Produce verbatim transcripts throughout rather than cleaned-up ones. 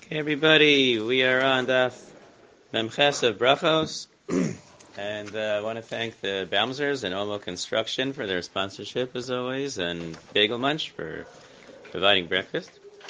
Okay, everybody, we are on Daf Memches of Brachos, and uh, I want to thank the Baumsers and Omo Construction for their sponsorship, as always, and Bagel Munch for providing breakfast.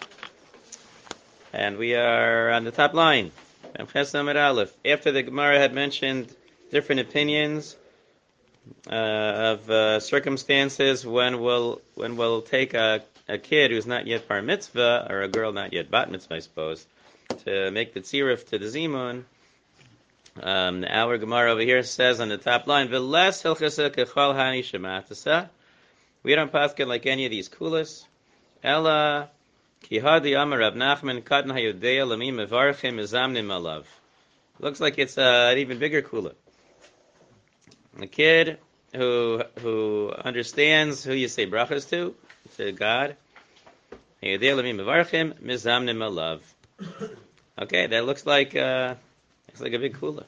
And we are on the top line, Memches Amud Aleph. After the Gemara had mentioned different opinions uh, of uh, circumstances when we'll when we'll take a a kid who's not yet bar mitzvah, or a girl not yet bat mitzvah, I suppose, to make the tziruf to the zimun. Um, our Gemara over here says on the top line, "V'les hilchasa kechol hani shematasa." We don't paskin like any of these kulas. Ella kihadi amar Rav Nachman katan hayodea lamim mevarchim mizamnim alav. Looks like it's uh, an even bigger kula. A kid who who understands who you say brachas to, to God. Hayodea lamim mevarchim mizamnim alav. Okay, that looks like uh, looks like a big kula.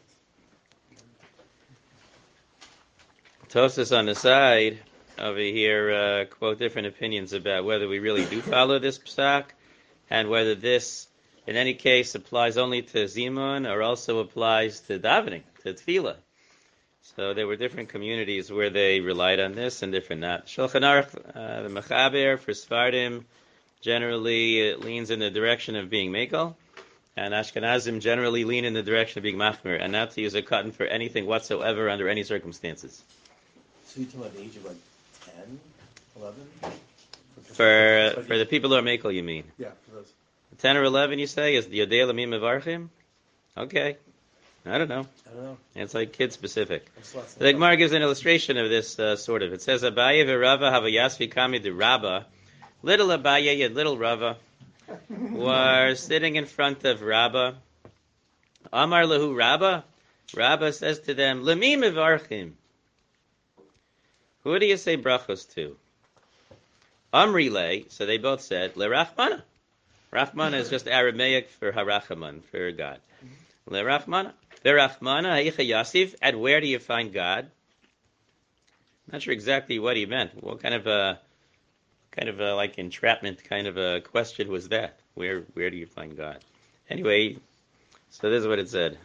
Tosas on the side over here uh, quote different opinions about whether we really do follow this psak, and whether this, in any case, applies only to zimun or also applies to davening, to tefillah. So there were different communities where they relied on this and different not. Shulchan Aruch, uh, the Mechaber for Sfardim, generally it leans in the direction of being mekel. And Ashkenazim generally lean in the direction of being machmir, and not to use a cotton for anything whatsoever under any circumstances. So you're talking about the age of like ten, eleven? For for the people who are mekel, you mean? Yeah, for those. ten or eleven, you say, is the Yodei Lamim Mevarchim? Okay. I don't know. I don't know. It's like kid specific. The Gemara gives an illustration of this uh, sort of. It says, Abaye v'Rava havayasvi kami de Rabba. Little Abaye and little Rava were sitting in front of Rabba. Amar lahu Rabba. Rabba says to them, Lemi mevarchim. Who do you say brachos to? Amri le. So they both said, LeRachmana. Rachmana is just Aramaic for Harachaman, for God. LeRachmana. Verachmana haicha yasif. And where do you find God? Not sure exactly what he meant. What kind of a Kind of a, like entrapment kind of a question was that? Where where do you find God? Anyway, so this is what it said.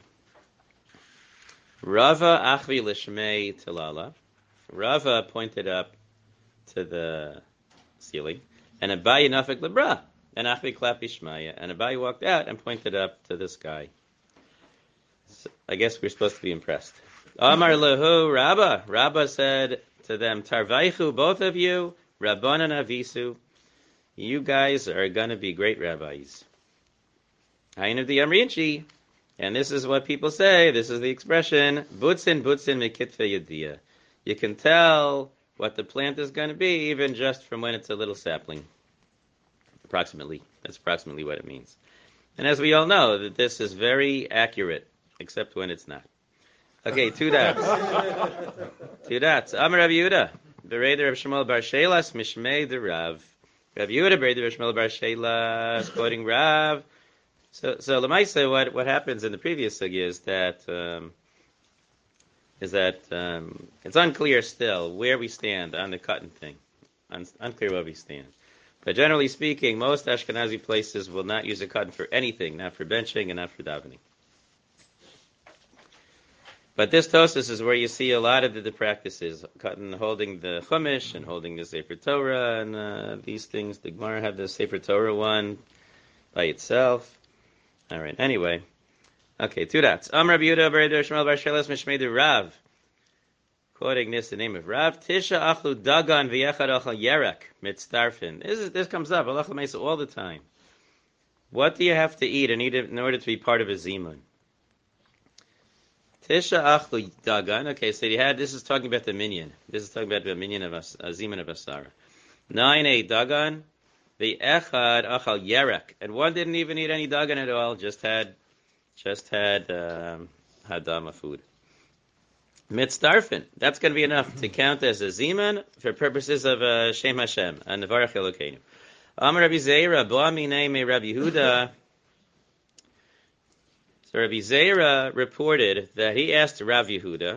Rava achvi lishmei tilala. Rava pointed up to the ceiling, and Abaye nafik lebra, and achvi klapi shmaya, and Abaye walked out and pointed up to the sky. So I guess we're supposed to be impressed. Amar lehu Rabba. Rabba said to them, Tarvaichu, both of you, Rabbanan Avisu, you guys are going to be great rabbis. Hayin of the Amrinchi, and this is what people say, this is the expression, Butzin, Butzin, Mekitfe Yediyah. You can tell what the plant is going to be even just from when it's a little sapling. Approximately. That's approximately what it means. And as we all know, that this is very accurate, except when it's not. Okay, two dots. two dots. Amar Rav Yehuda. Bereder Rav Shmuel Bar Shelas Mishmei the Rav. Rav Yehuda Bereder Rav Shmuel Bar Shelas quoting Rav. So, so Lamaisa, what what happens in the previous sugya is that um, is that um, it's unclear still where we stand on the cotton thing. Un- unclear where we stand. But generally speaking, most Ashkenazi places will not use a cotton for anything, not for benching and not for davening. But this Tosas is where you see a lot of the, the practices, cotton holding the Chumash and holding the Sefer Torah and uh, these things. The Gemara have the Sefer Torah one by itself. All right. Anyway, okay. Two dots. Am Rabbi Yehuda Bereder Shmuel Bar Shelas Mishmei Rav. Quoting this, the name of Rav Tisha Achlu Dagan V'Yechad Achal Yerek Mitzdarfin. This is this comes up Allah Mesa all the time. What do you have to eat in, in order to be part of a zimun? Tisha achlu dagan. Okay, so you had, this is talking about the minyan. This is talking about the minyan of as, a zimun of asara. Nine a dagan, the echad achal yerek, and one didn't even eat any dagan at all. Just had, just had um, hadama food. Mitzdarfin. That's going to be enough to count as a zimun for purposes of uh, Shem Hashem and Nevarach Elokeinu. Amar Rabbi Zeira, Bo Aminei me Rabbi Yehuda. So Rabbi Zeira reported that he asked Rav Yehuda,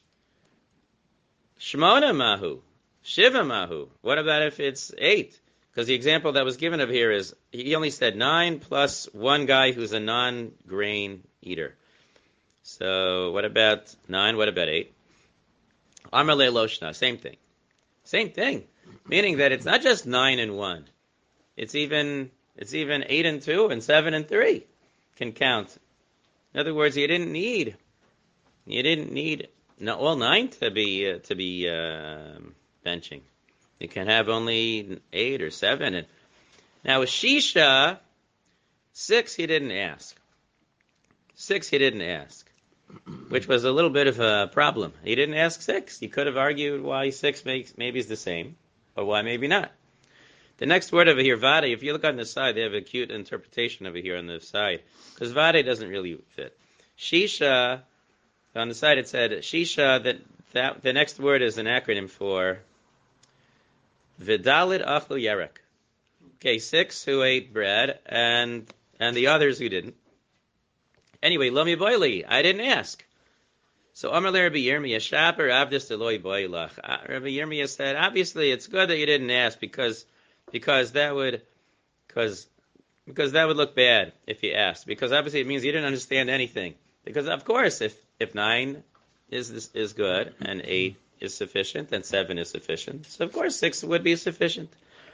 Shmona mahu, Shiva mahu. What about if it's eight? Because the example that was given of here is, he only said nine plus one guy who's a non-grain eater. So what about nine? What about eight? Amar le loshna, same thing. Same thing. Meaning that it's not just nine and one. It's even it's even eight and two and seven and three can count. In other words, you didn't need you didn't need no, all nine to be uh, to be uh, benching. You can have only eight or seven. And now with Shisha, six he didn't ask. Six he didn't ask, which was a little bit of a problem. He didn't ask six. He could have argued why six makes maybe is the same, or why maybe not. The next word over here, vade, if you look on the side, they have a cute interpretation over here on the side, because vade doesn't really fit. Shisha, on the side it said, Shisha, that, that the next word is an acronym for Vidalit Achlu Yerek. Okay, six who ate bread, and and the others who didn't. Anyway, Lomi Boili, I didn't ask. So Amar le Rabbi Yirmiyah, Shaper Avdis Eloi Boilach. Rabbi Yirmiyah said, obviously it's good that you didn't ask because because that would because because that would look bad if you asked. Because obviously it means you didn't understand anything. Because of course, if if nine is is good and eight is sufficient, then seven is sufficient. So of course six would be sufficient.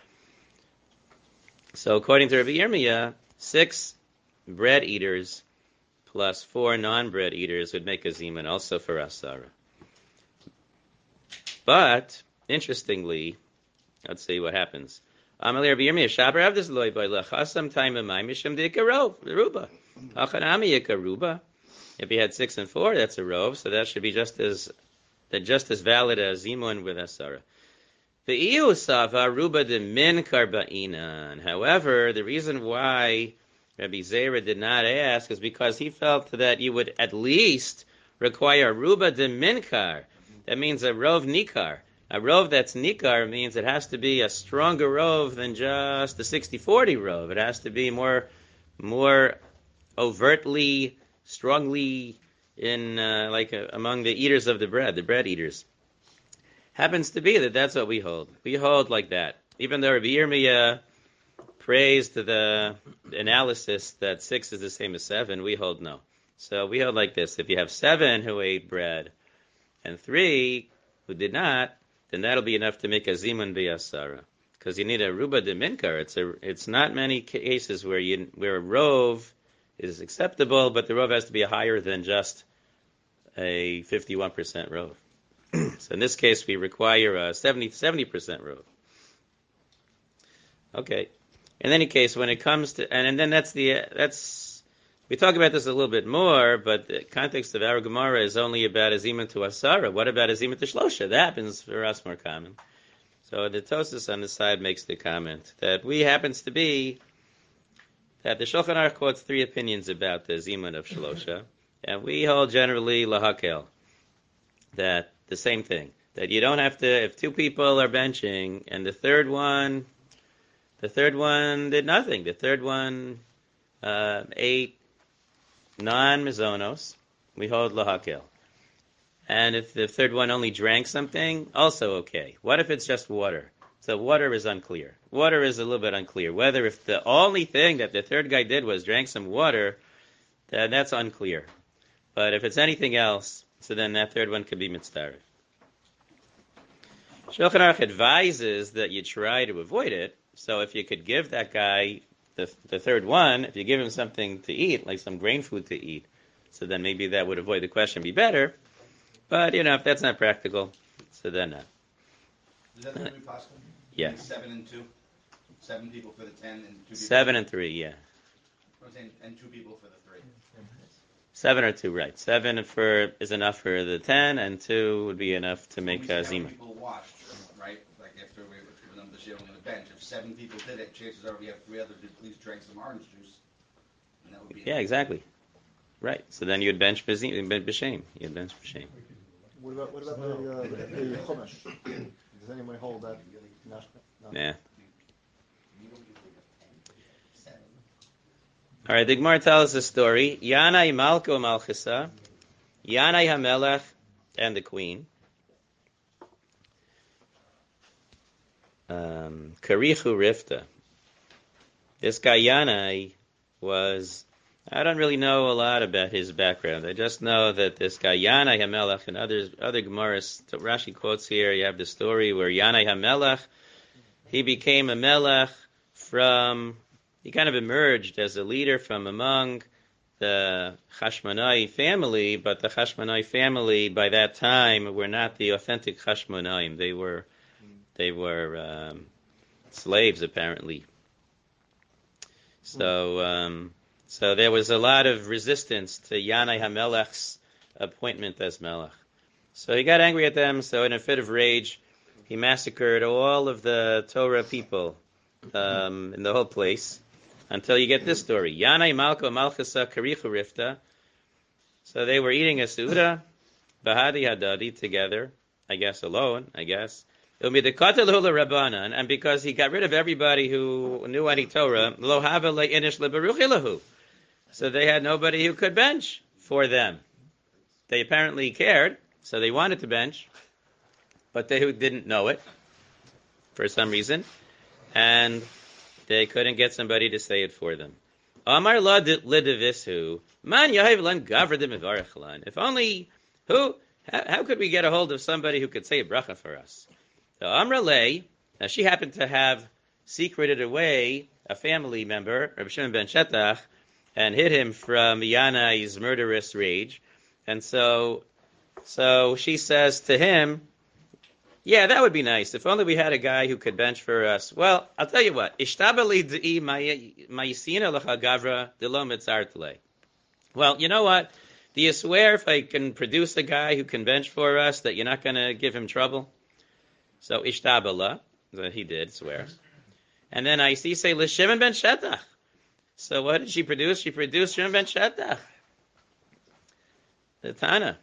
So according to Rabbi Yirmiyah, six bread eaters plus four non-bread eaters would make a zimun also for asara. But interestingly, let's see what happens. Amalei Rabbi Yirmiyah shaber avdis loy by lachasam time amay mishum dekarov ruba achanami yikaruba. If he had six and four, that's a rov, so that should be just as that just as valid as zimun with asara. The iu sava ruba de min karbainan. However, the reason why Rabbi Zera did not ask is because he felt that you would at least require ruba de minkar. That means a rov nikar. A rov that's nikar means it has to be a stronger rov than just a sixty forty rov. It has to be more, more overtly, strongly in uh, like uh, among the eaters of the bread, the bread eaters. Happens to be that that's what we hold. We hold like that. Even though Rabbi Yirmiyah praised the analysis that six is the same as seven, we hold no. So we hold like this. If you have seven who ate bread and three who did not, then that'll be enough to make a zimun b'yasara. Because you need a ruba de minkar. It's a, it's not many cases where you where a rov is acceptable, but the rov has to be higher than just a fifty-one percent rov. So in this case, we require a seventy percent rov. Okay. In any case, when it comes to, and, and then that's the, that's, we talk about this a little bit more, but the context of our Gemara is only about Azima to Asara. What about Azima to Shlosha? That happens for us more common. So the Tosas on the side makes the comment that we happens to be, that the Shulchan Aruch quotes three opinions about the Azima of Shlosha, and we hold generally Lahakel, that the same thing, that you don't have to, if two people are benching, and the third one, The third one did nothing. The third one uh, ate non-mizonos. We hold lahakel. And if the third one only drank something, also okay. What if it's just water? So water is unclear. Water is a little bit unclear. Whether if the only thing that the third guy did was drank some water, then that's unclear. But if it's anything else, so then that third one could be mitzvah. Shulchan Aruch advises that you try to avoid it. So if you could give that guy the the third one, if you give him something to eat, like some grain food to eat, so then maybe that would avoid the question, be better. But, you know, if that's not practical, so then not. Is that really possible? Yeah. Seven and two? Seven people for the ten and two people? Seven and three, yeah. I'm saying, and two people for the three. Seven or two, right. Seven for is enough for the ten, and two would be enough to make a zima. People watched, right? Like after we were giving them the shilling on the bench. If seven people did it, chances are we have three others who at least drank some orange juice. And that would be Yeah, exactly. Right. So then you'd bench b'shem. You'd bench b'shem. What about, what about the, uh, the chumash? Does anyone hold that? No. No. Yeah. All right, the Gemara tells us a story. Yanai Malko Malchisa, Yanai Hamelech, and the queen. um, Karichu Rifta. This guy Yanai was, I don't really know a lot about his background. I just know that this guy Yanai HaMelech and others, other Gemaras, Rashi quotes here, you have the story where Yanai HaMelech, he became a Melech from, he kind of emerged as a leader from among the Chashmonai family, but the Chashmonai family by that time were not the authentic Chashmonaim. They were, they were um, slaves apparently. So, um, so there was a lot of resistance to Yanai HaMelech's appointment as Melech. So he got angry at them. So in a fit of rage, he massacred all of the Torah people um, in the whole place. Until you get this story. Yanai Malko Malchasa Karichu Rifta. So they were eating a Suda, Bahadi Hadadi together, I guess alone, I guess. Rabbanan, and because he got rid of everybody who knew any Torah, Lo Hava Le'inish Le'Baruchilahu. So they had nobody who could bench for them. They apparently cared, so they wanted to bench, but they didn't know it for some reason. And they couldn't get somebody to say it for them. Amar la lidavisu man yahiv lan gavradim evarachlan. If only who? How, how could we get a hold of somebody who could say a bracha for us? So Amra lay. Now she happened to have secreted away a family member, Rabbi Shimon ben Shetach, and hid him from Yanai's murderous rage. And so, so she says to him, yeah, that would be nice. If only we had a guy who could bench for us. Well, I'll tell you what. Well, you know what? Do you swear if I can produce a guy who can bench for us that you're not going to give him trouble? So ishtabala, he did swear. And then I see say l'Shimon ben Shetach. So what did she produce? She produced Shimon ben Shetach, the Tana,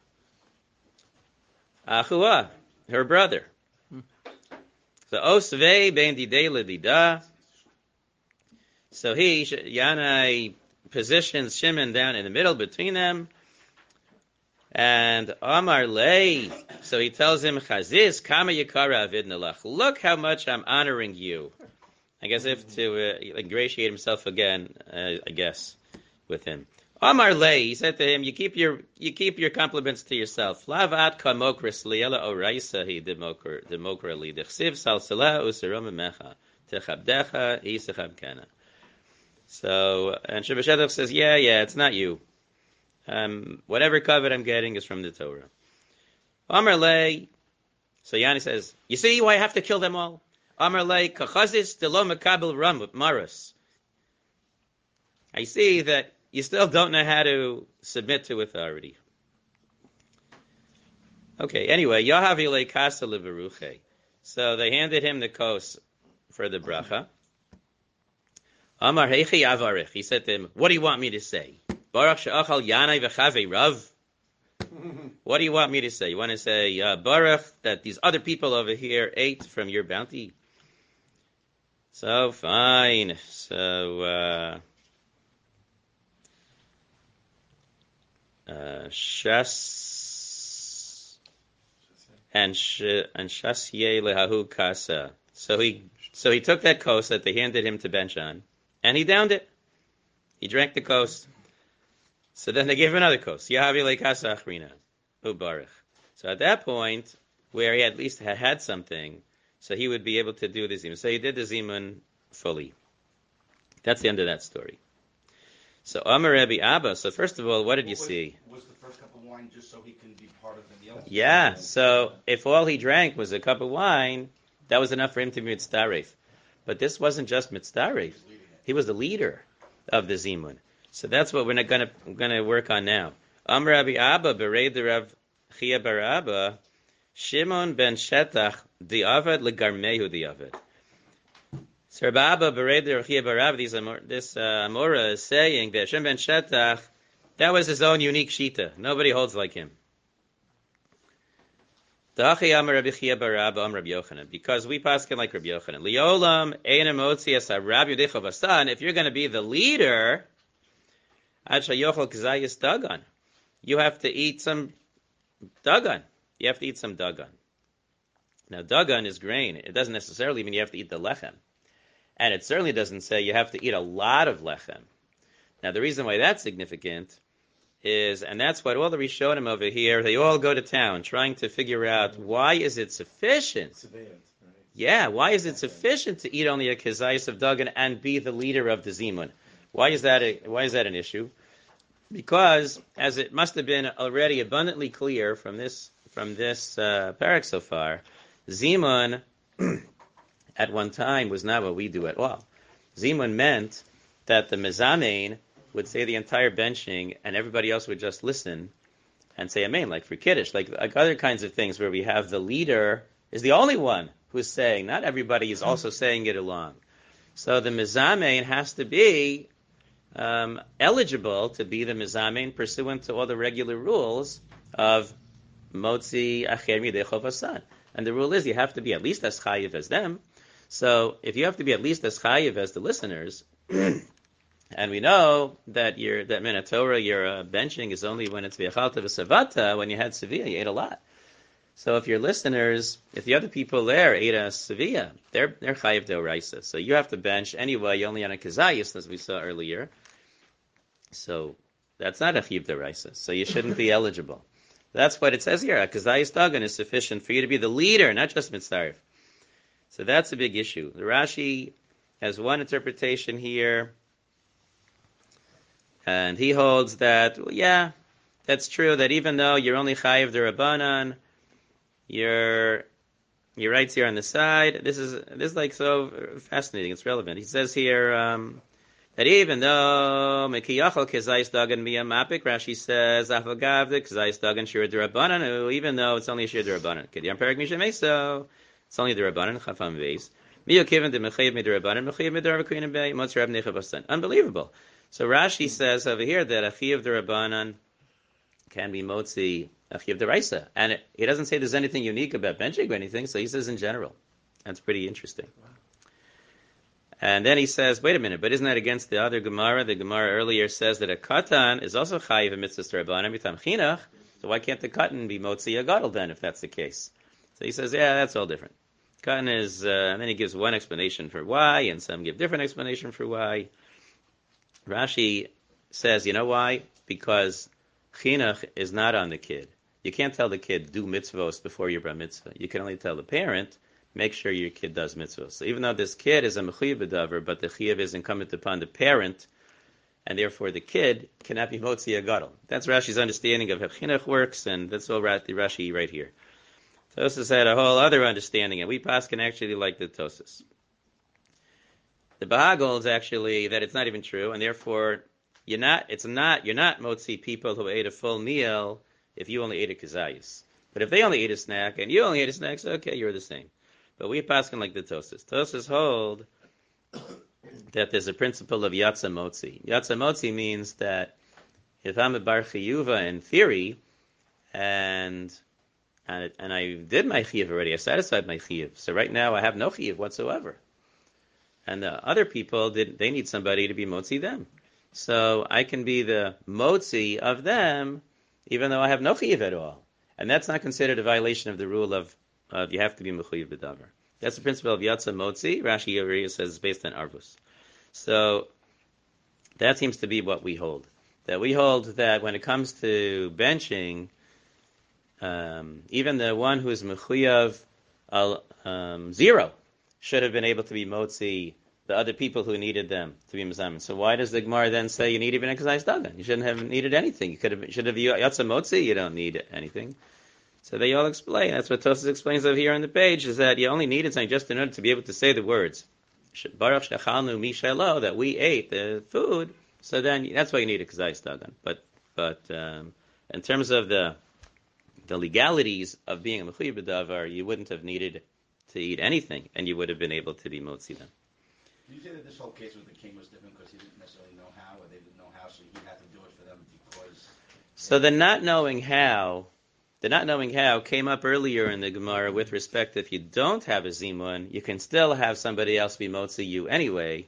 Achua, her brother. So Osvei ben didei ledida. So he, Yanai, positions Shimon down in the middle between them. And Amar lei, so he tells him, Chaziz kama yikara avidnalach. Look how much I'm honoring you. I guess if to uh, ingratiate himself again, uh, I guess, with him. Amar lei, he said to him, you keep your you keep your compliments to yourself. Lavat kamokris liela oraisa hi demokr demokra li dechsiv salsala usarom mecha techabdecha isachabkana. So and Sheba Shadach says, yeah, yeah, it's not you. Um, whatever covet I'm getting is from the Torah. Amar lei, so Yanni says, you see why I have to kill them all? Amar lei kachazis delo mekabel ram maras. I see that you still don't know how to submit to authority. Okay, anyway, Yahavi le kasa leveruche. So they handed him the kos for the bracha. Amar heichi avarich. He said to him, what do you want me to say? Baruch she'achal yanai v'chavei rav. What do you want me to say? You want to say, uh, Baruch, that these other people over here ate from your bounty? So, fine. So, uh, uh, Shas and sh and Shasye lehahu kasa. So he so he took that kos that they handed him to bench on, and he downed it. He drank the kos. So then they gave him another kos. Yahavi le kasa achrina, ubarich. So at that point, where he at least had had something, so he would be able to do the zimun. So he did the zimun fully. That's the end of that story. So Amar Rebbe Abba. So first of all, what did you was, see? Was the first cup of wine just so he can be part of the meal? Yeah. So if all he drank was a cup of wine, that was enough for him to be mitzdaref. But this wasn't just mitzdaref. He was the leader of the zimun. So that's what we're not gonna gonna work on now. Amar Rebbe Abba bereid the Rav Chia bar Abba, Shimon ben Shetach diavad legarmehu diavad. So Rebbe Abba bereid the Rav Chia bar Abba. This uh, Amora is saying that Shimon ben Shetach, that was his own unique shita. Nobody holds like him. Because we paskin like Rabbi Yochanan. Liolam ein emotzi as Rabbi Yudich Vasan. If you're going to be the leader, ad shayochel kzayis dagan, you have to eat some dagan. You have to eat some dagan. Now, dagan is grain. It doesn't necessarily mean you have to eat the lechem. And it certainly doesn't say you have to eat a lot of lechem. Now, the reason why that's significant is, and that's what all the Rishonim over here, they all go to town trying to figure out why is it sufficient. Surveillance, right? Yeah, why is it sufficient to eat only a kezayis of dagan and be the leader of the zimun? Why is that a, why is that an issue? Because, as it must have been already abundantly clear from this from this uh, parak so far, zimun at one time was not what we do at all. Zimun meant that the mezamein would say the entire benching and everybody else would just listen and say amen, like for Kiddush, like, like other kinds of things where we have the leader is the only one who's saying, not everybody is also saying it along. So the mezamein has to be um, eligible to be the mezamein pursuant to all the regular rules of motzi acher midei chovasan. And the rule is you have to be at least as chayiv as them. So if you have to be at least as chayiv as the listeners, and we know that your that min Torah, your uh, benching is only when it's v'achalta v'savata, when you had sevilla, you ate a lot. So if your listeners, if the other people there ate a sevilla, they're they're chayiv deoraisa. So you have to bench anyway. You only on a kazayis, as we saw earlier. So that's not a chayiv deoraisa. So you shouldn't be eligible. That's what it says here. A kazayis dagan is sufficient for you to be the leader, not just mitzaref. So that's a big issue. The Rashi has one interpretation here. And he holds that, well, yeah, that's true, that even though you're only chayiv d'Rabbanan, you're, he writes here on the side, this is this is like so fascinating, it's relevant. He says here um, that even though Mekiyachal Kezayis Dagan Miyamapik, Rashi says, Afagavdik Kezayis Dagan Shir d'Rabbanan, even though it's only a Shir d'Rabbanan. Kediyam Perak Mishameso, it's only d'Rabbanan, Chafam Veis. Miyokivan de Mechayiv Midrabbanan, Mechayiv Midrabbanan Bey, Motzrab Nechabasan. Unbelievable. So Rashi says over here that Achiv d'Rabbanan can be Motzi Achiv d'Raisa. And it, he doesn't say there's anything unique about benching or anything, so he says in general. That's pretty interesting. Wow. And then he says, wait a minute, but isn't that against the other Gemara? The Gemara earlier says that a katan is also Chayiv in Mitzvah d'Rabbanan, Mitam Chinach, so why can't the katan be Motzi Agadol then, if that's the case? So he says, yeah, that's all different. Katan is, uh, and then he gives one explanation for why, and some give different explanation for why. Rashi says, you know why? Because chinuch is not on the kid. You can't tell the kid, do mitzvos before your bar mitzvah. You can only tell the parent, make sure your kid does mitzvos. So even though this kid is a mechuyev b'davar, but the chiyuv is incumbent upon the parent, and therefore the kid cannot be motzi agadol. That's Rashi's understanding of how chinuch works, and that's all the Rashi right here. Tosas had a whole other understanding, and we paskin actually like the Tosas. The Bahag holds actually that it's not even true, and therefore you're not. It's not. You're not motzi people who ate a full meal if you only ate a kazayis. But if they only ate a snack and you only ate a snack, so okay, you're the same. But we paskin like the Tosas. Tosas hold that there's a principle of yatsa motzi. Yatsa motzi means that if I'm a bar chiyuva in theory, and and and I did my chiyuv already, I satisfied my chiyuv. So right now I have no chiyuv whatsoever. And the other people, did, they need somebody to be motzi them. So I can be the motzi of them, even though I have no chiyuv at all. And that's not considered a violation of the rule of, of you have to be mechuyev b'davar. That's the principle of yatsa motzi. Rashi over here says it's based on arvus. So that seems to be what we hold. That we hold that when it comes to benching, um, even the one who is mechuyev uh, um, zero should have been able to be motzi the other people who needed them to be mezamin. So why does the Gemara then say you need even a kazayis dagan? You shouldn't have needed anything. You could have should have yatsa motzi. You don't need anything. So they all explain. That's what Tosas explains over here on the page, is that you only needed something just in order to be able to say the words Baruch shechalnu mishelo, that we ate the food. So then that's why you need a kazayis dagan. But but um, in terms of the the legalities of being a mechuyev b'davar, you wouldn't have needed to eat anything, and you would have been able to be motzi them. Do you say that this whole case with the king was different because he didn't necessarily know how, or they didn't know how, so he had to do it for them because... So the not knowing how, the not knowing how came up earlier in the Gemara with respect to if you don't have a zimun, you can still have somebody else be motzi you anyway,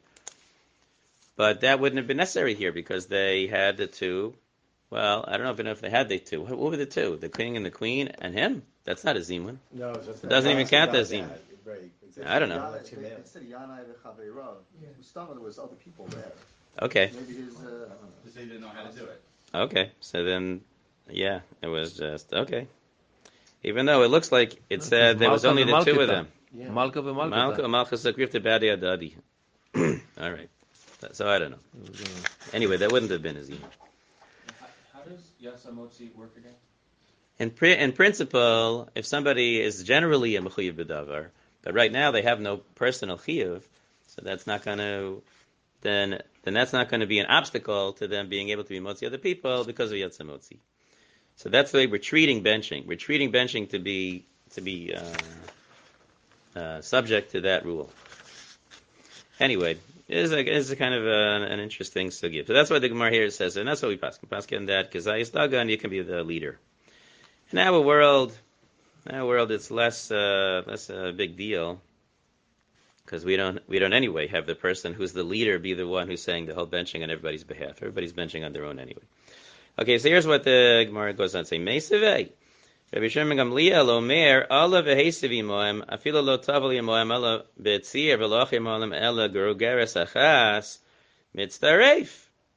but that wouldn't have been necessary here because they had the two. Well, I don't know if, if they had the two. What were the two? The king and the queen and him? That's not a zimun. No, that's It doesn't even count as that. zimun. Right. Exactly. I don't know. Yana- That's your man. Instead of Yanai v'chaveira, Stama, there was other people there. Okay. Maybe his. Uh, Because they didn't know how to do it. Okay. So then, yeah, it was just okay. Even though it looks like it said there was only the two of them. Yeah. Malka Malka, v'malka. Malka Sakrif to Badi Adadi. All right. So I don't know. Anyway, that wouldn't have been a zimun. How does Yasamotzi work again? In, pri- in principle, if somebody is generally a mechuyev b'davar, but right now they have no personal chiyuv, so that's not going to, then then that's not going to be an obstacle to them being able to be motzi other people because of yatzamotzi. So that's the way we're treating benching. We're treating benching to be to be uh, uh, subject to that rule. Anyway, it is a, it is a kind of a, an interesting sugya. So that's what the Gemara here says, and that's what we pass. We pass in that because Zayis Dagan, you can be the leader. In our world, in our world, it's less uh, less a big deal because we don't we don't anyway have the person who's the leader be the one who's saying the whole benching on everybody's behalf. Everybody's benching on their own anyway. Okay, so here's what the Gemara goes on to say: Meisavei, Rabbi Shimon Gamliel Omer, Allah v'heisav imoem, afilo lo tavel imoem, Allah betzir v'loch imoem, ela gerugeres achas mitzdaref.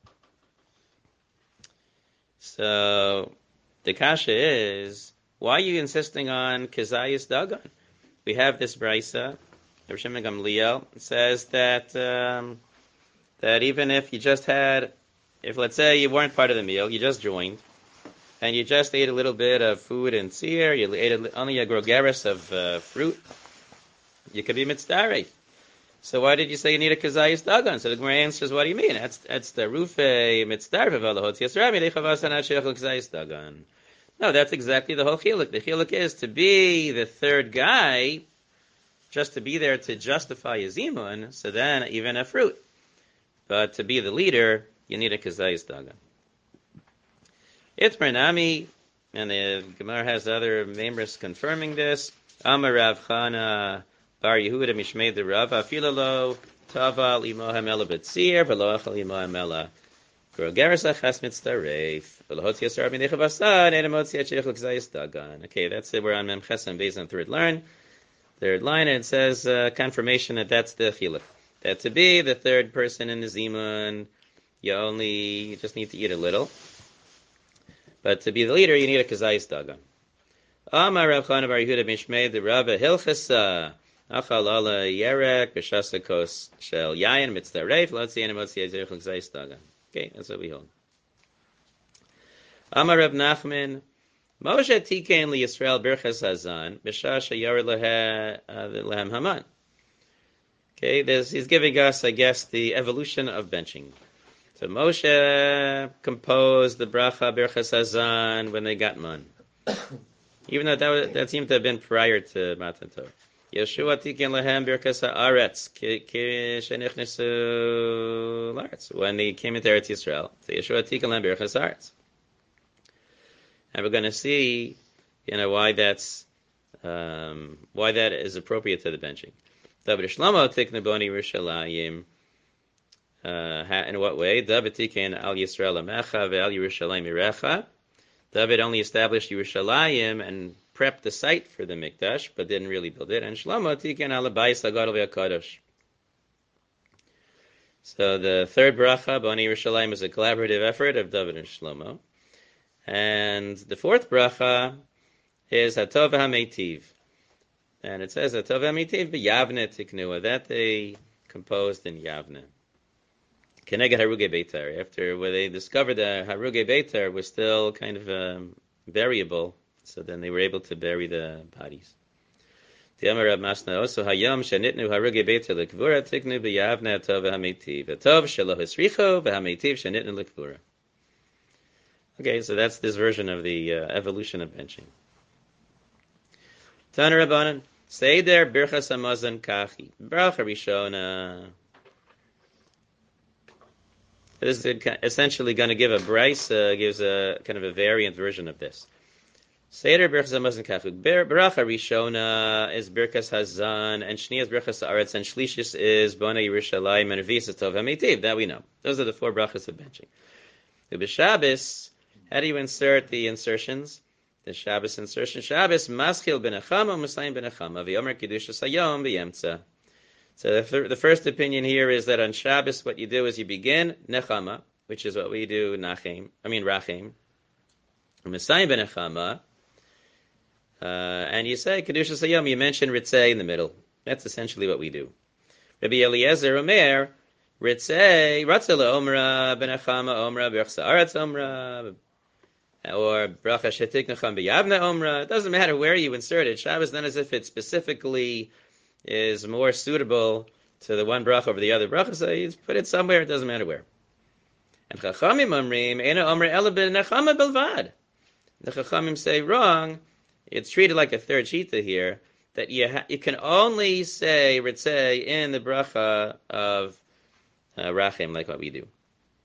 So the kasha is, why are you insisting on Kazayas Dagan? We have this brisa, Rabbi Shimon Gamliel says that um, that even if you just had, if let's say you weren't part of the meal, you just joined, and you just ate a little bit of food and tzir, you ate a, only a grogeris of uh, fruit, you could be mitzdarei. So why did you say you need a Kazayas Dagan? So the Gemara answers, what do you mean? That's that's the rufe mitzdarei v'alahot yasrami leichavas anat sheich Kazayas Dagan. No, that's exactly the whole chiluk. The chiluk is to be the third guy, just to be there to justify a zimun, so then even a fruit. But to be the leader, you need a kazayis dagan. It's Bernami, and the Gemara has other members confirming this. Amar Rav Chana Bar Yehuda Mishmei the Rav Afilalo Taval Imohem Ela Betzir V'lo Achal Imohem Ela Grogeres Achas Mitzdaref. Okay, that's it. We're on Mem Chesam Beis on third line. Third line, and it says uh, confirmation that that's the chiluk. That to be the third person in the zimun, you only you just need to eat a little. But to be the leader, you need a kazayis dagan. Amar Rav Chana Bar Yehuda Mishmei the Rabba Hilchasa Achal Ala Yerek B'Shasa Kos Shel Yayin Mitzdaref Lotzi and Motzi Azerich Kazayis dagan. Okay, that's what we hold. Amar Reb Nachman, Moshe tikein li Yisrael birchas hazan b'shah sheyared lehem Haman. Okay, this, he's giving us, I guess, the evolution of benching. So Moshe composed the bracha birchas hazan when they got man, even though that was, that seemed to have been prior to Matan Torah. Yeshua tikein lehem birchas haaretz ki shenichnesu laaretz when they came into Eretz Yisrael. So Yeshua tikein lehem birchas haaretz. And we're going to see, you know, why that's um, why that is appropriate to the benching. David Shlomo tikna boni Yerushalayim. In what way? David tiken al Yisrael amecha ve'al Yerushalayim irecha. David only established Yerushalayim and prepped the site for the mikdash, but didn't really build it. And Shlomo tiken al bayis hagadol ve'akadosh. So the third bracha boni Yerushalayim is a collaborative effort of David and Shlomo. And the fourth bracha is Hatov HaMeitiv. And it says Hatov HaMeitiv b'Yavne Tiknua, that they composed in Yavne. Keneged Haruge Beitar. After where they discovered that Haruge Beitar was still kind of um, variable, so then they were able to bury the bodies. Tiamar Rav Masna also Hayam Shenitnu Haruge Beitar Lekvura Tiknu b'Yavne Hatov HaMeitiv. Hatov Shelo Hisricho v'HaMeitiv Shenitnu Lekvura. Okay, so that's this version of the uh, evolution of benching. Tana Rabbanan, Seder Birchas Hamazon Kachi. Bracha Rishona. This is essentially going to give a bryce, uh, gives a kind of a variant version of this. Seder Birchas Hamazon Kachi. Bracha Rishona is Birchas Hazan, and Shni is Birchas Haaretz, and Shlishis is Bona Yerushalayim, and Revis is Tov HaMeitiv. That we know. Those are the four brachas of benching. The B'Shabbos, how do you insert the insertions? the Shabbos insertion. Shabbos maschil benachama musayim benachama v'yomer kedushas hayom b'yemtza. So the, th- the first opinion here is that on Shabbos, what you do is you begin nechama, which is what we do nachem. I mean rachem. Musayim benachama, uh, and you say kedushas hayom. You mention ritzei in the middle. That's essentially what we do. Rabbi Eliezer Omer ritzei ratzeh leomra benachama omra b'rachsa aretz omra. Or bracha shetik nacham b'yavna omra. It doesn't matter where you insert it. Shabbos then as if it specifically is more suitable to the one bracha over the other bracha. So you put it somewhere. It doesn't matter where. And chachamim omrim ena omra ela b'nachama belvad. The chachamim say wrong. It's treated like a third shita here that you ha- you can only say ritzei in the bracha of uh, rachem like what we do.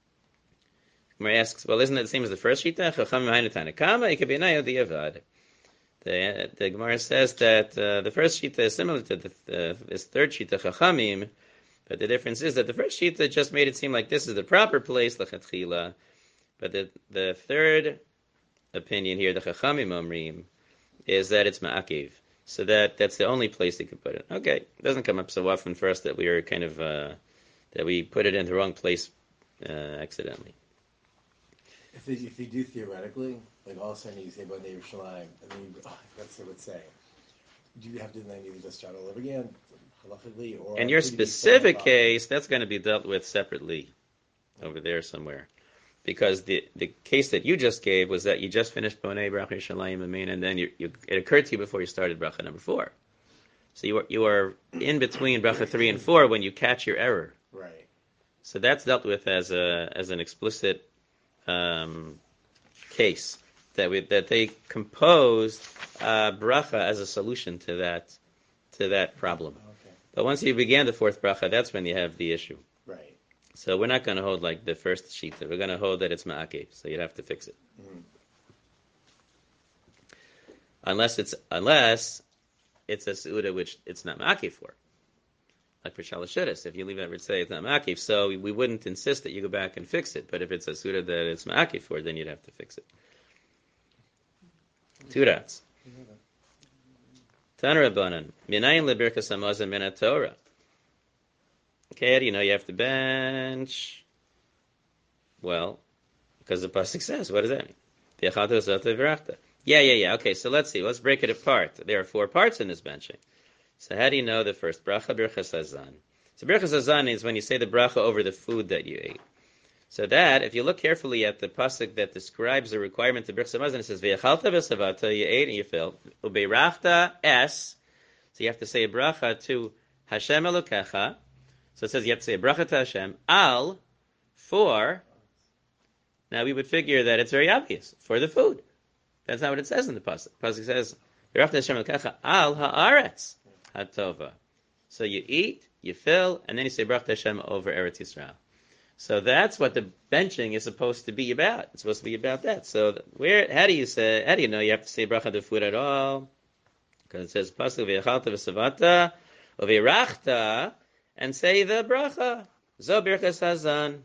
Gemara asks, well, isn't it the same as the first shita? Chachamim hainu tanakama, it could be a nayo diavad. The the Gemara says that uh, the first shita is similar to the, uh, this third shita chachamim, but the difference is that the first shita just made it seem like this is the proper place lechatchila, but the the third opinion here, the chachamim omrim, is that it's ma'akiv, so that that's the only place they could put it. Okay, it doesn't come up so often for us that we are kind of uh, that we put it in the wrong place uh, accidentally. If they, if they do theoretically, like all of a sudden you say about Neiv Shalim, and then you, oh, that's what it would say. Do you have to then either just start all over again, halachically, or... In your specific case, that's going to be dealt with separately over there somewhere. Because the, the case that you just gave was that you just finished Bonei Bracha Shalayim Amin, and then you, you, it occurred to you before you started Bracha number four. So you are, you are in between Bracha three and four when you catch your error. Right. So that's dealt with as a as an explicit um, case that we, that they composed uh, bracha as a solution to that to that problem. Okay. But once you began the fourth bracha, that's when you have the issue. Right. So we're not going to hold like the first shita. We're going to hold that it's ma'akev. So you'd have to fix it. Mm-hmm. Unless it's unless it's a seuda which it's not ma'akev for. Like for Shalashudas, if you leave it, say it's not ma'akev, so we wouldn't insist that you go back and fix it. But if it's a seuda that it's ma'akev for, then you'd have to fix it. Two dots. Taner Rabbanan, minayin lebirkas hamazon min haTorah. Okay, how do you know you have to bench? Well, because the pasuk says, what does that mean? Yeah, yeah, yeah. Okay, so let's see. Let's break it apart. There are four parts in this benching. So how do you know the first bracha? Birchas hazan. So birchas hazan is when you say the bracha over the food that you ate. So that, if you look carefully at the pasuk that describes the requirement of birchas hazan, it says ve'achalta v'savata, you ate and you filled. Ubeirachta es. So you have to say a bracha to Hashem Elokecha. So it says you have to say a bracha to Hashem al for. Now we would figure that it's very obvious for the food. That's not what it says in the pasuk. The pasuk says ve'rachta Hashem Elokecha al haaretz hatova. So you eat, you fill, and then you say bracha Hashem over Eretz Yisrael. So that's what the benching is supposed to be about. It's supposed to be about that. So where? How do you say? How do you know you have to say bracha to the food at all? Because it says pasuk ve'achalta v'savata uve'irachta, and say the bracha zo birchas hazan.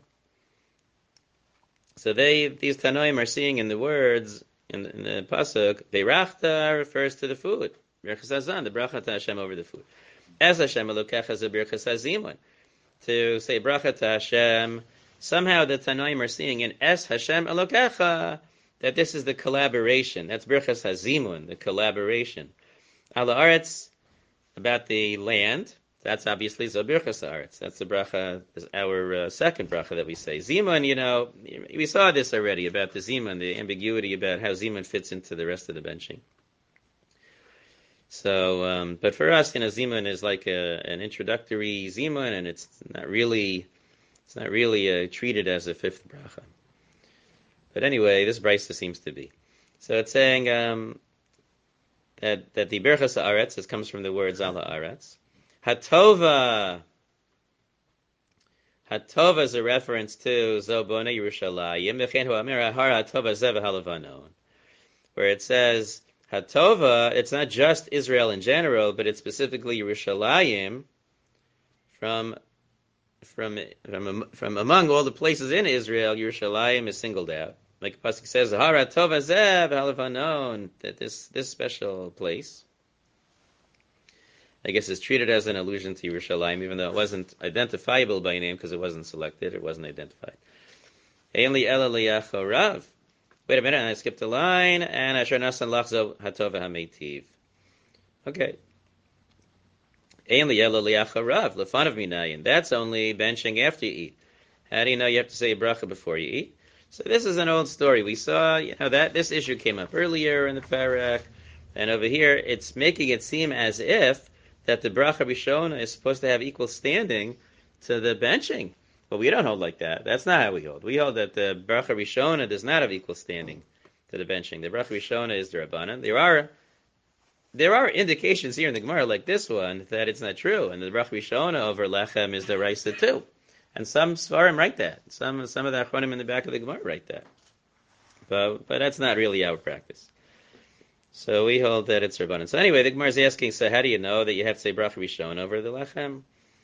So they these tanoim are seeing in the words in, in the pasuk ve'irachta refers to the food. Birchas hazan, the bracha to Hashem over the food. As Hashem Elokecha zo birchas hazimun. To say bracha to Hashem, somehow the Tanoim are seeing in Es Hashem Elokecha that this is the collaboration. That's Birchas Hazimun, the collaboration. Ala Aretz, about the land, that's obviously Zo Birchas Aretz. That's the bracha, our uh, second bracha that we say. Zimun, you know, we saw this already about the Zimun, the ambiguity about how Zimun fits into the rest of the benching. So, um, but for us, you know, Zimun is like a, an introductory Zimun, and it's not really, it's not really uh, treated as a fifth bracha. But anyway, this brisa seems to be. So it's saying um, that that the Birchas Haaretz, this comes from the word Zal Haaretz. Hatova, Hatova is a reference to Zo Bonei Yerushalayim, V'chein hu amir har Hatova zeh v'halavanon, where it says Hatova, it's not just Israel in general, but it's specifically Yerushalayim from from from from among all the places in Israel, Yerushalayim is singled out. like the pasuk says, Hara Tova Zev Halavanon, that this this special place, I guess, is treated as an allusion to Yerushalayim, even though it wasn't identifiable by name because it wasn't selected, it wasn't identified. Ainli Ela Liyachorav. Wait a minute, and I skipped a line, and Asher Nasan Lachzo Hatova HaMeitiv. Okay. Ainli Ela Liyachorav, Lefanav Minayin. That's only benching after you eat. How do you know you have to say a bracha before you eat? So this is an old story. We saw, you know, that this issue came up earlier in the parak, and over here it's making it seem as if that the bracha rishona is supposed to have equal standing to the benching. But we don't hold like that. That's not how we hold. We hold that the bracha rishona does not have equal standing to the benching. The bracha rishona is the rabbanan. There are there are indications here in the Gemara, like this one, that it's not true, and the bracha rishona over lechem is the raisa too. And some svarim write that. Some some of the achronim in the back of the Gemara write that. But but that's not really our practice. So we hold that it's rabbanan. So anyway, the Gemara is asking, so how do you know that you have to say bracha rishon over the lechem?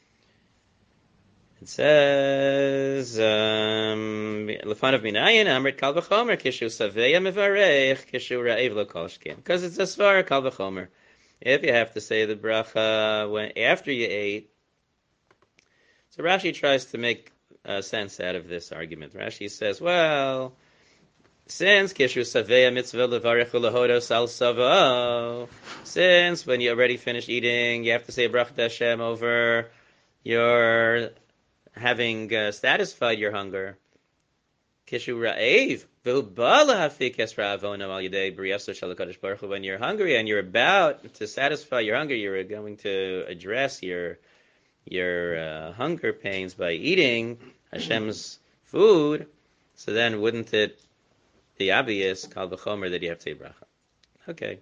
It says, Lefanav minayin amrit kal v'chomer kishu saveya mevarech kishu ra'ev lo kol shken. Because it's a svar kal v'chomer. If you have to say the bracha when after you ate. So Rashi tries to make uh, sense out of this argument. Rashi says, well, since kishu saveya mitzvah levarech ulehodo sal savo, since when you already finished eating, you have to say bracha Hashem over your having uh, satisfied your hunger. Kishu ra'ev v'ubala hafikes ra'avono al yedei b'riyaso shel HaKadosh Baruch Hu. When you're hungry and you're about to satisfy your hunger, you're going to address your your uh, hunger pains by eating Hashem's food. So then, wouldn't it be obvious, kal v'chomer, that you have to say bracha? Okay.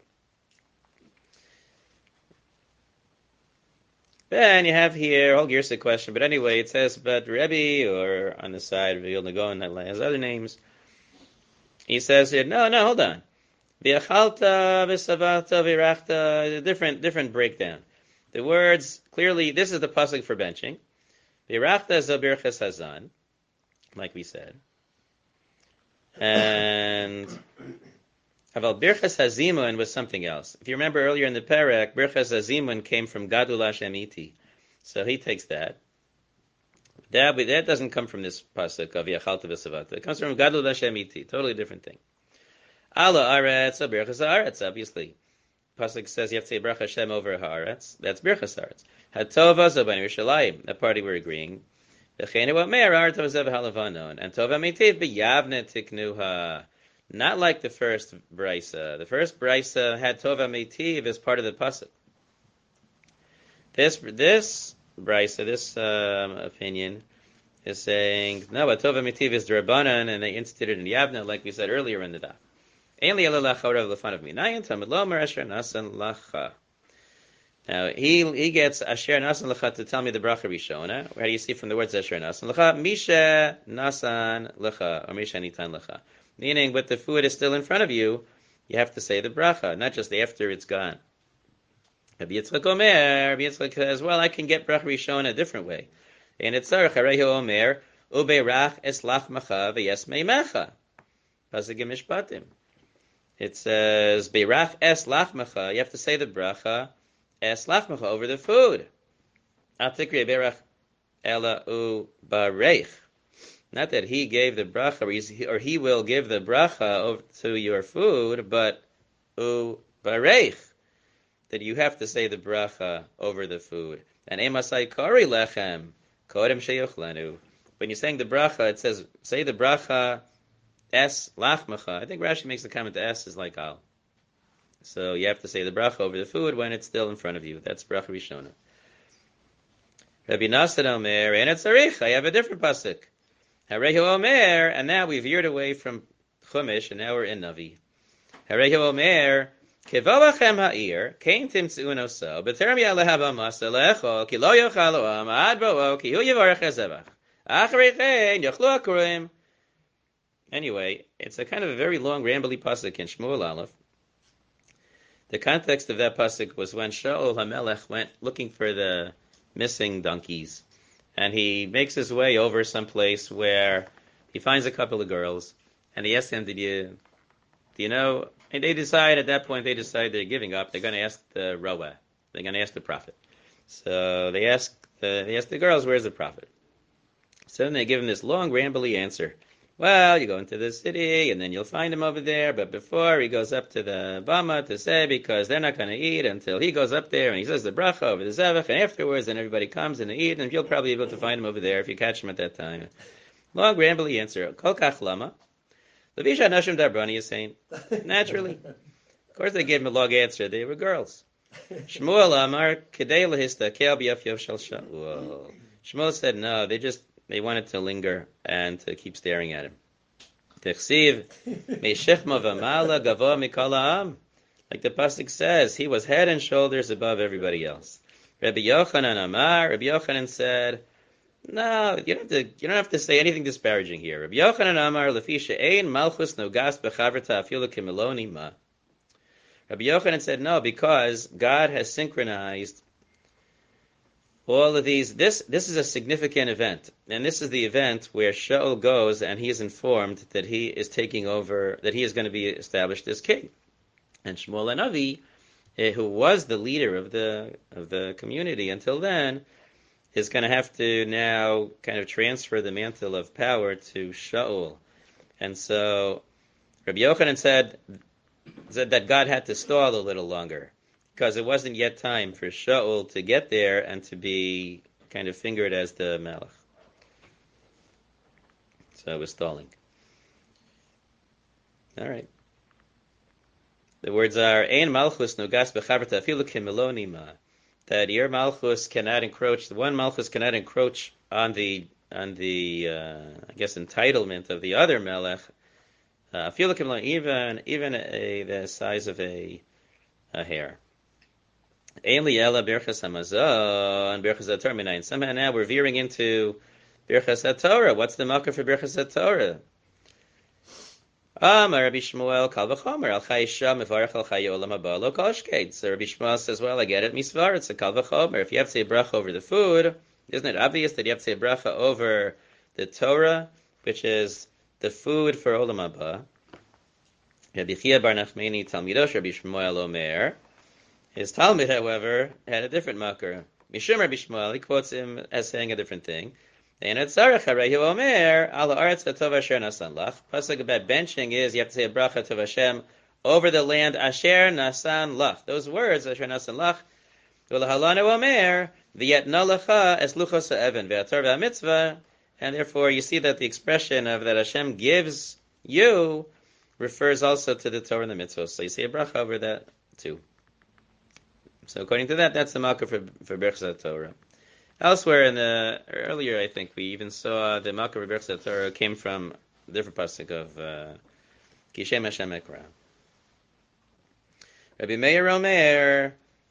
Then you have here, whole Girsa question, but anyway, it says, but Rebbe, or on the side of Vilna Gaon, that has other names, he says here, no, no, hold on. V'achalta, v'savata, v'irachta, different, different breakdown. The words, clearly, this is the pasuk for benching. V'irachta zo birchas hazan, like we said. And Aval Birchas Hazimun was something else. If you remember earlier in the parak, Birchas Hazimun came from Gadol Hashem Iti. So he takes that. That, that doesn't come from this pasuk of Yachalta V'Savata. It comes from Gadol Hashem Iti. Totally different thing. Ala Aretz, Birchas Haaretz, obviously. Pasuk says you have to say Birchas Hashem over Haaretz. That's Birchas Haaretz. Hatova Zoban Yerushalayim. That party we're agreeing. V'cheinu Omer, Artav Zev Halavanon. And Tova Meitiv B'Yavne Tiknuha. Not like the first brisa. The first brisa had Tova Meitiv as part of the pasuk. This this brisa, this um, opinion, is saying no, but Tova Meitiv is the Rabbanan, and they instituted in Yavna, like we said earlier in the daf. Ainli Elalacha Rav Lefanav Minayin Tamid Lomer Asher Nasan Lacha. Now he he gets Asher Nasan Lacha to tell me the bracha Rishona. Where do you see from the words Asher Nasan Lacha? Misha Nasan Lacha or Misha Nitan Lacha. Meaning, but the food is still in front of you, you have to say the bracha, not just after it's gone. Rabbi Yitzchak Omer, Rabbi Yitzchak says, well, I can get bracha rishon a different way. And it's Tzarech Harehu Omer, Ubeirach es lachmacha v'yes meimecha. Pasuk in Mishpatim. It says, Beirach es lachmacha, you have to say the bracha, es lachmacha, over the food. Al tikri beirach ela u bareich. Not that he gave the bracha, or, he's, or he will give the bracha over to your food, but u bareich, that you have to say the bracha over the food. And emasai kari lechem kodem sheyochlenu. When you're saying the bracha, it says say the bracha es lachmacha. I think Rashi makes the comment the es is like al. So you have to say the bracha over the food when it's still in front of you. That's bracha rishona. Rabbi Nasan Omer, and it's arich. I have a different pasuk. Harehu Omer, and now we veered away from Chumash, and now we're in Navi. Harehu Omer, Kevavachem ha'ir, Kain timtzu noso, B'terem yalehava masa lecho, Ki lo yochalo am, Ad bo'o, Ki hu yivarech hazevach. Acharei chen, yochlu akurim. Anyway, it's a kind of a very long, rambly pasuk in Shmuel Aleph. The context of that pasuk was when Shaul HaMelech went looking for the missing donkeys. And he makes his way over some place where he finds a couple of girls, and he asked them, "Did you, do you know?" And they decide at that point they decide they're giving up. They're going to ask the Roa. They're going to ask the prophet. So they ask the they ask the girls, "Where's the prophet?" So then they give him this long, rambly answer. Well, you go into the city, and then you'll find him over there. But before he goes up to the Bama to say, because they're not going to eat until he goes up there and he says the bracha over the Zevach, and afterwards, then everybody comes and they eat, and you'll probably be able to find him over there if you catch him at that time. Long, rambly answer. Kol kach lama. Levisha Nashim Darbrani is saying, naturally. Of course, they gave him a long answer. They were girls. Shmuel Amar Kedei Lahista Kel B'Yaf Yaf Shal Shaul. Shmuel said, no, they just they wanted to linger and to keep staring at him. Techsiv Meishechma V'Mala Gavoa Mikol Ha'am. Like the pasuk says, he was head and shoulders above everybody else. Rabbi Yochanan Amar. Rabbi Yochanan said, no, you don't have to. You don't have to say anything disparaging here. Rabbi Yochanan Amar Lefisha Ein Malchus Nogas Bechavrta Afilu Kimiloni Ma. Rabbi Yochanan said no, because God has synchronized all of these. This this is a significant event, and this is the event where Shaul goes and he is informed that he is taking over, that he is going to be established as king, and Shmuel HaNavi, who was the leader of the of the community until then, is going to have to now kind of transfer the mantle of power to Shaul. And so Rabbi Yochanan said, said that God had to stall a little longer because it wasn't yet time for Shaul to get there and to be kind of fingered as the Melech. So it was stalling. All right. The words are, Ein Malchus Nogas Bechavrta Afilu Kimiloni Ma. That your Malchus cannot encroach, the one Malchus cannot encroach on the, on the uh, I guess, entitlement of the other Melech, uh, even, even a, the size of a, a hair. Somehow now we're veering into Birchas HaTorah. What's the makkah for Birchas HaTorah? Ah, Rabbi Shmuel, Kal v'chomer, al chai isha, mevarach al chai olam haba, lo kol shkeit. So Rabbi Shmuel says, well, I get it, misvar, it's a Kal v'chomer. If you have to say bracha over the food, isn't it obvious that you have to say bracha over the Torah, which is the food for olam haba? Rabbi Chia bar Nachmani, Talmidosh, Rabbi Shmuel Omer. His Talmud, however, had a different makar. Mishum Rabbi Shmuel, he quotes him as saying a different thing. Pasuk about benching is you have to say a bracha to Hashem over the land Asher Nasan Lach. Those words Asher Nasan Lach. V'lahalanu Omer v'yetna lecha es luchos ha'evan v'ator v'amitzvah. And therefore, you see that the expression of that Hashem gives you refers also to the Torah and the mitzvah. So you say a bracha over that too. So according to that, that's the makkah for for Birchas Torah. Elsewhere in the earlier, I think we even saw the makkah for Birchas Torah came from a different pasuk of Kishem Hashem Ekra. Rabbi Meir Omer,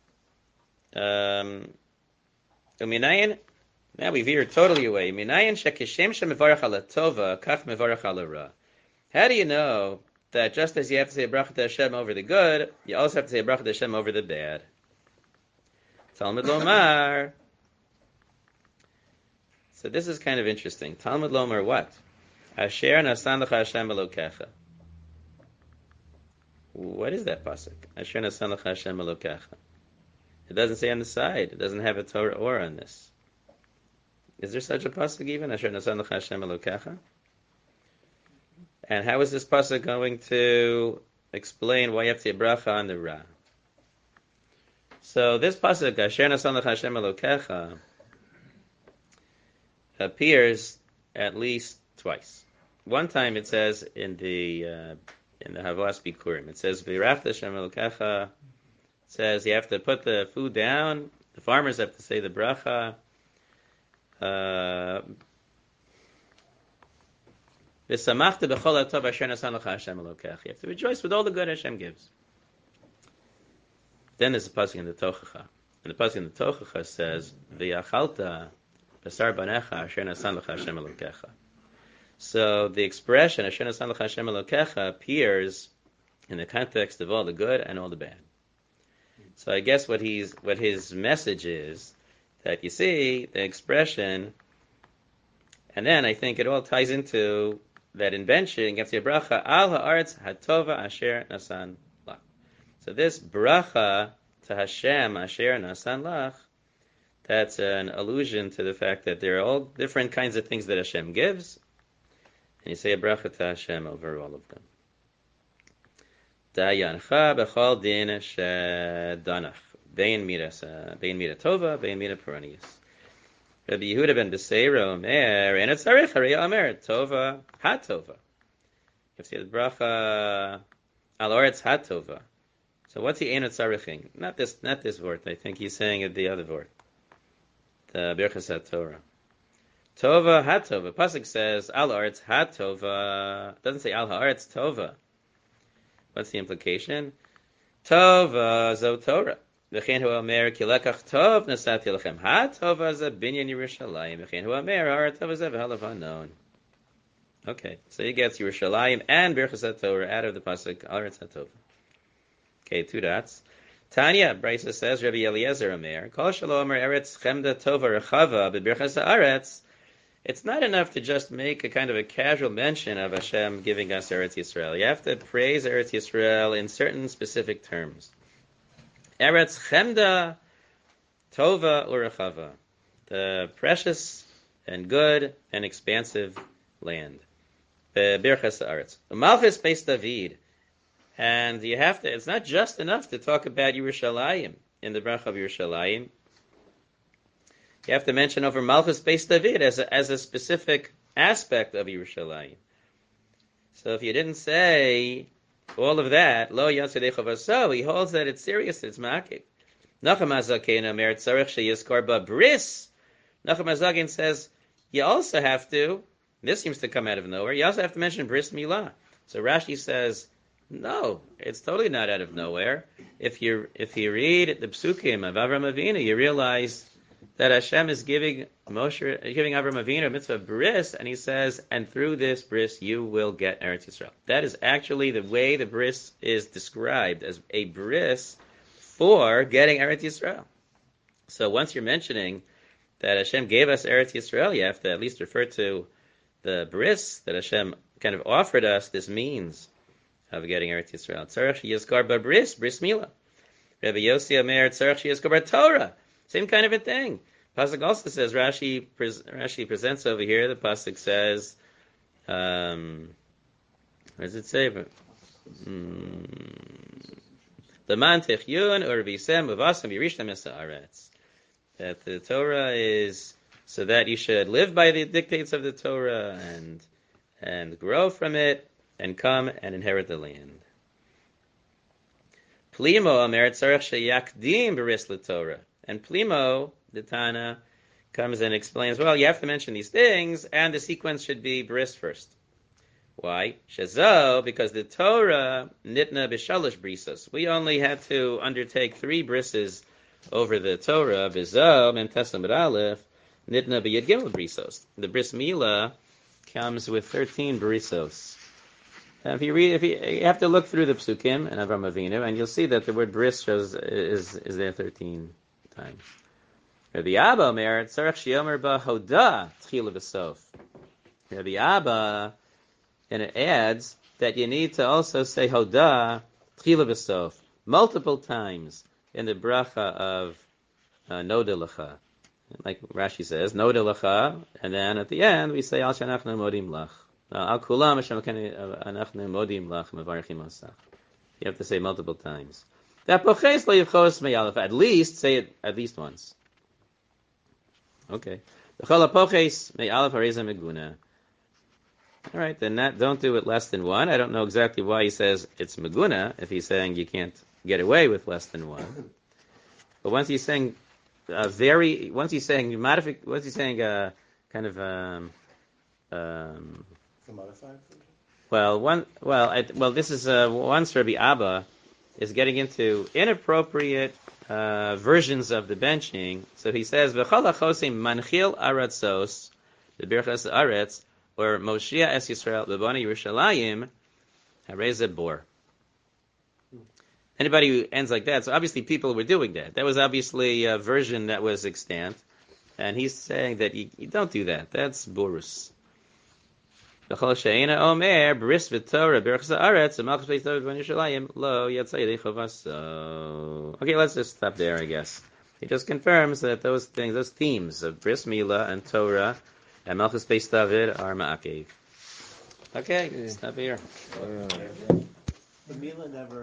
um, Uminayin. Now we veered totally away. Uminayin shekishem shemevarach ala tova kach mevarach ala ra. How do you know that just as you have to say a bracha to Hashem over the good, you also have to say a bracha to Hashem over the bad? Talmud Lomar. So this is kind of interesting. Talmud Lomar what? Asher nasan lecha Hashem elokecha. What is that pasuk? Asher nasan lecha Hashem elokecha. It doesn't say on the side. It doesn't have a Torah or on this. Is there such a pasuk even? Asher nasan lecha Hashem elokecha. And how is this pasuk going to explain why you have to say bracha on the ra? So this pasuk, Asher nasan lecha Hashem elokecha, appears at least twice. One time it says in the uh, in the Havas Bikurim, it says V'irafta Hashem elokecha. It says you have to put the food down. The farmers have to say the bracha. Uh, V'samachta b'chol hatov asher nasan lecha Hashem elokecha. You have to rejoice with all the good Hashem gives. Then there's a pasuk in the Tochacha, and the pasuk in the Tochacha says V'yachalta b'sar banecha asher nasan lecha Hashem elokecha. So the expression Asher nasan lecha Hashem elokecha appears in the context of all the good and all the bad. So I guess what he's what his message is that you see the expression, and then I think it all ties into that in benching, gets a bracha al ha'aretz hatova asher nasan lach. So this bracha to Hashem asher nasan lach, that's an allusion to the fact that there are all different kinds of things that Hashem gives, and you say a bracha to Hashem over all of them. Dayancha b'chol din shedanach bein midas bein mida tova bein mida peronius. Rabbi Yehuda ben Beseira Omer, and it's Tzarich Harei Omer Tova HaTova. You see the bracha Al Oretz HaTova. So what's he Ein Tzariching? Not this, not this word. I think he's saying it the other word. The Birchas HaTorah. Tova HaTova. Pasuk says Al Oretz HaTova. It doesn't say Al Haaretz Tova. What's the implication? Tova Zo Torah. V'chein hu omer ki lekach tov nasati lechem ha-tova ze binyan Yerushalayim v'chein hu omer har-tova ze v'halav Okay, so he gets Yerushalayim and Birchas HaTorah out of the pasuk Aretz HaTova. Okay, two dots. Tanya, Brisa says, Rabbi Eliezer Omer, Kol shelo omer Eretz chemda tova rechava b'Birchas HaAretz. It's not enough to just make a kind of a casual mention of Hashem giving us Eretz Yisrael. You have to praise Eretz Yisrael in certain specific terms. Eretz Chemda Tova Urechava, the precious and good and expansive land. Birchas Haaretz. Malchus Beis David. And you have to, it's not just enough to talk about Yerushalayim in the bracha of Yerushalayim. You have to mention over Malchus Beis David as a, as a specific aspect of Yerushalayim. So if you didn't say all of that, lo yatzedei chavaso, he holds that it's serious, it's makik. Nachum HaZaken Omer tzarich sheyizkor ba bris. Nachum HaZaken says you also have to, this seems to come out of nowhere, you also have to mention bris milah. So Rashi says, no, it's totally not out of nowhere. If you if you read the psukim of Avram Avinu, you realize that Hashem is giving Moshe, giving Avram Avinu a mitzvah bris, and he says, and through this bris you will get Eretz Yisrael. That is actually the way the bris is described, as a bris for getting Eretz Yisrael. So once you're mentioning that Hashem gave us Eretz Yisrael, you have to at least refer to the bris that Hashem kind of offered us, this means of getting Eretz Yisrael. Tzarech yizkar ba bris, bris milah. Rabbi Yossi Omer, tzarech yizkar ba Torah. Same kind of a thing. Pasuk also says, Rashi, Rashi presents over here, the Pasuk says, um, what does it say? L'man techyun urvisem uvasem yirishtem es haaretz. That the Torah is so that you should live by the dictates of the Torah and and grow from it and come and inherit the land. Plimo Omer tzarech sheyakdim b'ris l'Torah. And Plimo, the Tana, comes and explains, well, you have to mention these things, and the sequence should be bris first. Why? Shazo, because the Torah, nitna b'shalosh brisos. We only had to undertake three brises over the Torah, b'zo, mem tesam b'alef, nitna b'yed gimel brisos. The bris milah comes with thirteen brisos. And if you read, if you, you have to look through the psukim and Avram Avinu, and you'll see that the word bris shows is is there thirteen times. Rabbi Abba Omer tzarech sheyomer ba hoda tchila v'sof. Rabbi Abba, and it adds that you need to also say hoda tchila v'sof multiple times in the bracha of uh, noda lecha, like Rashi says noda lecha, and then at the end we say al shanachnu modim lach. Al kulam anachnu modim lach mevarchim osach. You have to say multiple times. At least say it at least once. Okay. All right, then that, don't do it less than one. I don't know exactly why he says it's meguna if he's saying you can't get away with less than one. But once he's saying uh, very, once he's saying modific, once he's saying uh, kind of um, um, The modified version? well, one, well, I, well, this is uh, once Rabbi Abba is getting into inappropriate uh, versions of the benching. So he says, "V'chol hachosim manchil aratzos, the birchas aretz, or Moshiach es Yisrael b'bani Yerushalayim, harei bor." Anybody who ends like that, so obviously people were doing that. That was obviously a version that was extant, and he's saying that you, you don't do that. That's borus. V'chol she'ena omer bris v'torah b'rchas haaretz u'malchus beis David v'Yerushalayim lo yatzai yedei chovaso. Okay, let's just stop there, I guess. He just confirms that those things, those themes of bris milah and Torah and malchus beis David are ma'akev. Okay, stop here. The Mila never